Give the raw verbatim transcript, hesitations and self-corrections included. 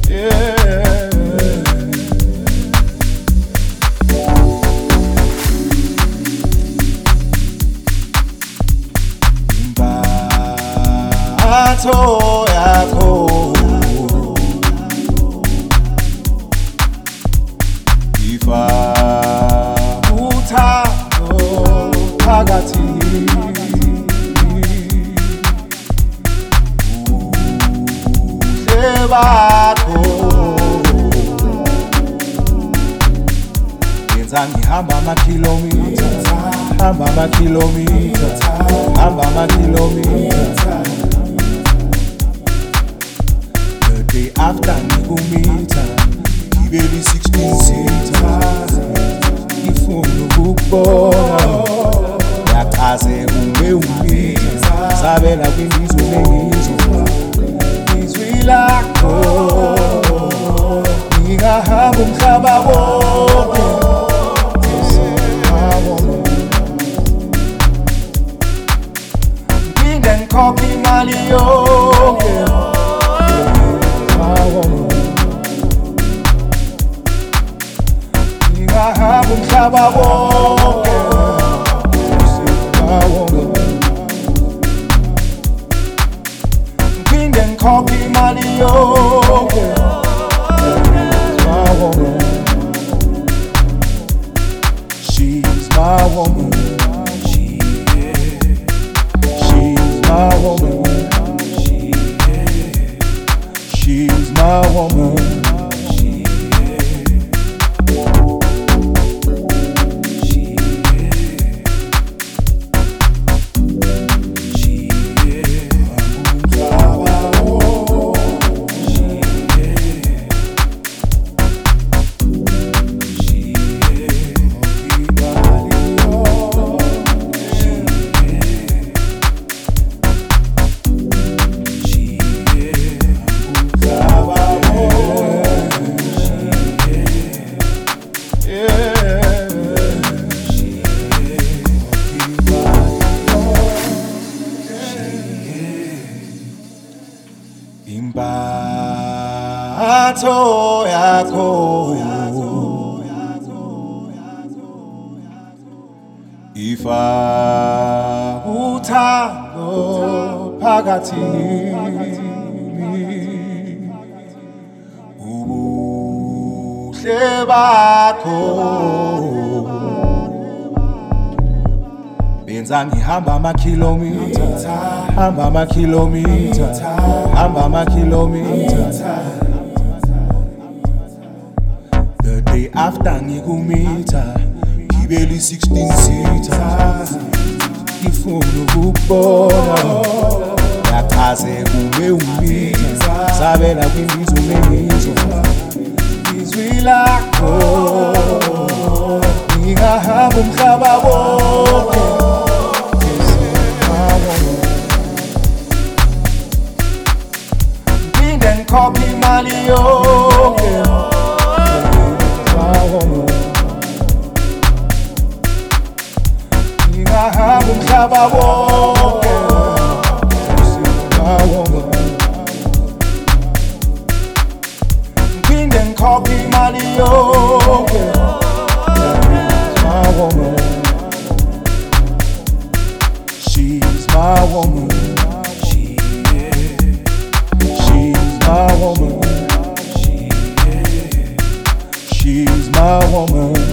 Yeah. Imbatho yakho ifa uthando phakathi bakho yenza ngihamba amakhilomitha hamba amakhilomitha hamba amakhilomitha the day after ngikumitha ngibeli sixteen seater ngifuna ukukubona yaqhaze unge umitha sabela kwindizwe lengizwe lakho ngingahamba umhlaba wonke nginde ngikhokhe imali yonke ngingahamba umhlaba wonke Copy money, oh, my woman. She's my woman. She is. She's my woman. She is. She's my woman. She Imbatho yakho ifa uthando phakathi ubuhle bakho benza ngihamba amakhilomitha hamba amakhilomitha hamba amakhilomitha the day after ngikumitha ngibeli sixteen seater ngifuna ukukubona yaqhaze kunge umitha sabela kwindizwe lengizwe izwi lakho ngingahamba umhlaba wonke Copy money, oh, ngingahamba umhlaba wonke ngiphinde ngikhokhe imali yonke my woman. She's my woman. My woman, she is. She's my woman.